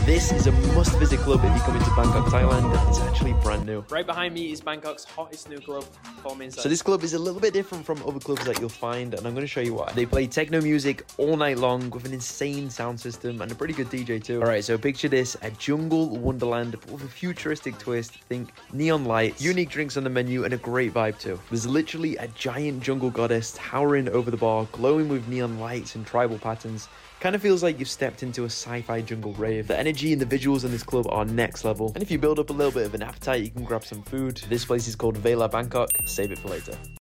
This is a must-visit club if you come into Bangkok, Thailand. It's actually brand new. Right behind me is Bangkok's hottest new club. Follow me inside. So this club is a little bit different from other clubs that you'll find, and I'm going to show you why. They play techno music all night long with an insane sound system and a pretty good DJ too. Alright, so picture this, a jungle wonderland but with a futuristic twist. Think neon lights, unique drinks on the menu, and a great vibe too. There's literally a giant jungle goddess towering over the bar, glowing with neon lights and tribal patterns. Kind of feels like you've stepped into a sci-fi jungle rave. The energy and the visuals in this club are next level. And if you build up a little bit of an appetite, you can grab some food. This place is called Vela Bangkok. Save it for later.